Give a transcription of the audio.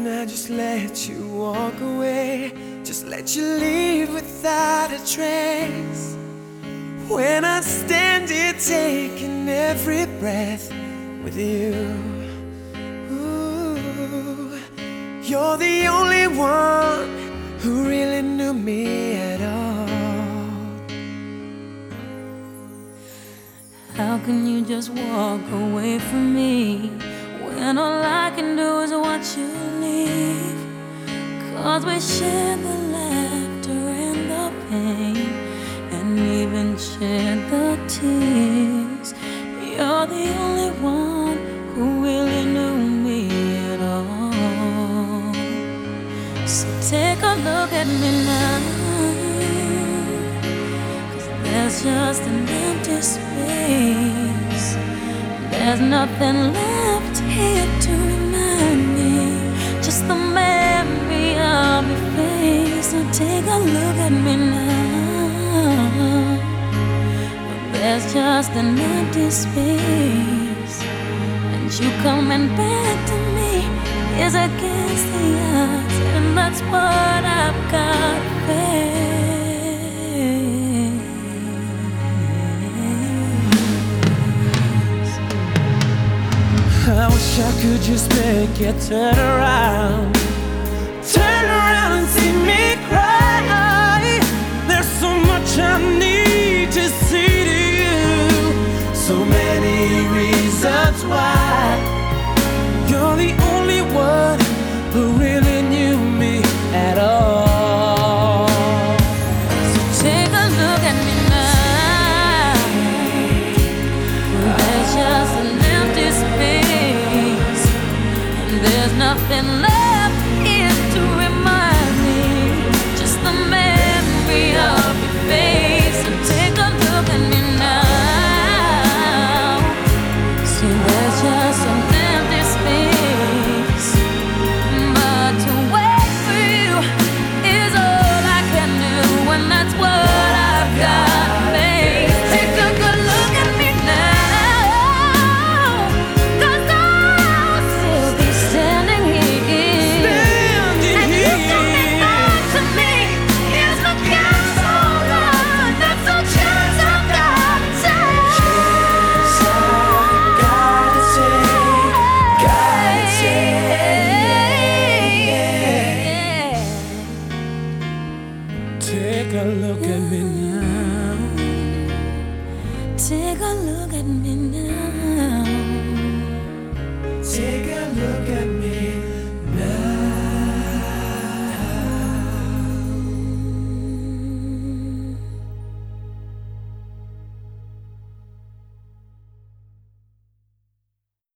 I just let you walk away, just let you leave without a trace. When I stand here taking every breath with you, ooh, you're the only one who really knew me at all. How can you just walk away from me when all I can do is watch you leave? 'Cause we share the laughter and the pain, and even share the tears. You're the only one who really knew me at all. So take a look at me now, 'cause there's just an empty space. There's nothing left here to remind me, just the memory of your face. So take a look at me now. There's just an empty space, and you coming back to me is against the odds, and that's what I've got to face. I wish I could just make you turn around and see me cry. There's so much I need to see to you, so many reasons why. You're the only one who really knew me at all. So take a look at me now. There's just an empty space, and there's nothing left here to remind me, just the memory of your face. So take a look at me now. See, there's just an empty space, but to wait for you is all I can do, and that's what I've got to face. Take a good look at me now, 'cause I'll still be standing here. And you coming back to me is the castle run. That's the chance I've got to take. Take a look at me now. Take a look at me now.